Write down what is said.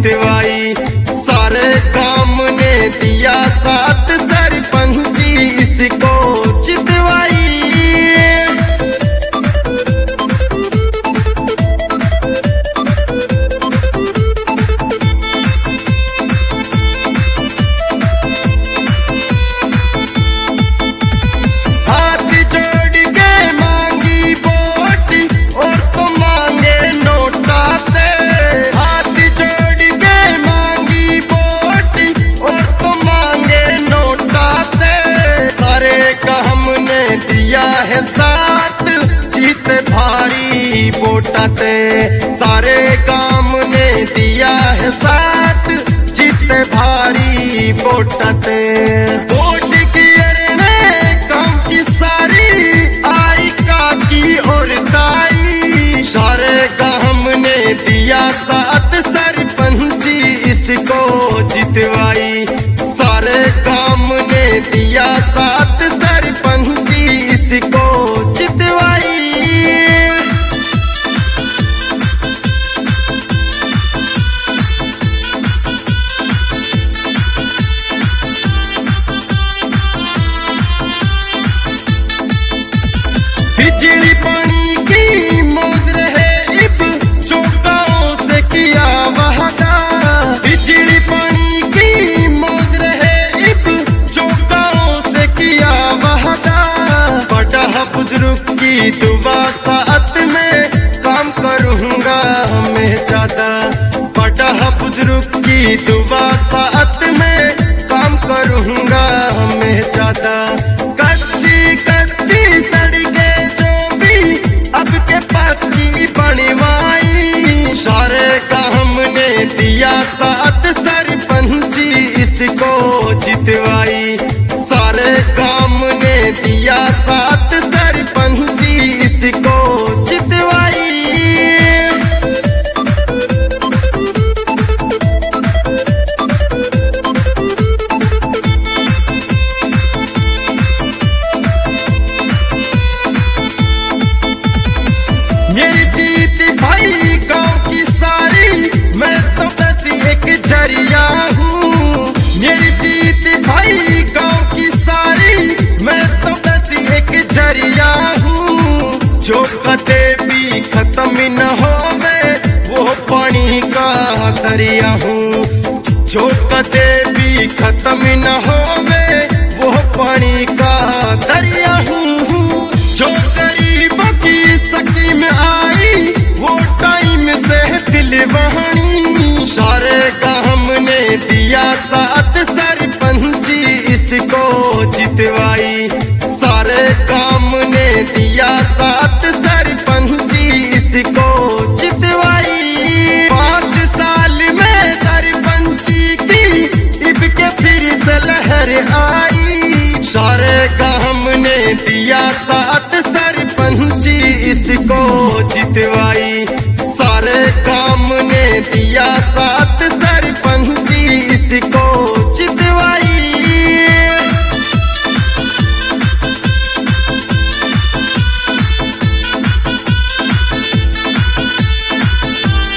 जितवाई। सारे काम ने दिया साथ सरपंची इसको जितवाई। साथ जीत भारी वोटाते सारे काम ने दिया है साथ जीत भारी वोटाते। वोट की अरने काम की सारी आई काकी और ताई। सारे काम ने दिया साथ सरपंची इसको जितवाई। सारे काम ने दिया साथ सरपंची इसको जितवाई। बिजली पानी की मौज रहे इब जो गाँव से किया वादा। बिजली पानी की मौज रहे इब जो गाँव से किया वादा। बड़ा बुजुर्ग की दुआ साथ में काम करूँगा मैं ज्यादा। बड़ा बुजुर्ग की दुआ साथ में काम करूँगा मैं ज्यादा। कच्ची कच्ची सड़कें जो भी अब के पक्की बनवाई। सारे काम ने दिया साथ सरपंची इसको जितवाई। सारे काम ने दिया साथ सरपंची इसको जितवाई। मेरी जीत भाई गांव की सारी मैं तो बस एक जरिया हूँ। मेरी जीत भाई गांव की सारी मैं तो बस एक जरिया हूँ। जो कदे भी खत्म न होवे वो पानी का दरिया हूँ। जो कदे भी खत्म न होवे वो पानी का दरिया हूँ। जो गरीबों की स्कीम आई वो टाइम से दिल बहानी। सारे काम ने दिया साथ सरपंची इसको जितवाई। सारे काम ने दिया साथ सरपंची इसको जितवाई। 5 साल में सरपंची की इब के फिर से लहर आई। सारे काम ने दिया साथ सरपंची इसको जितवाई।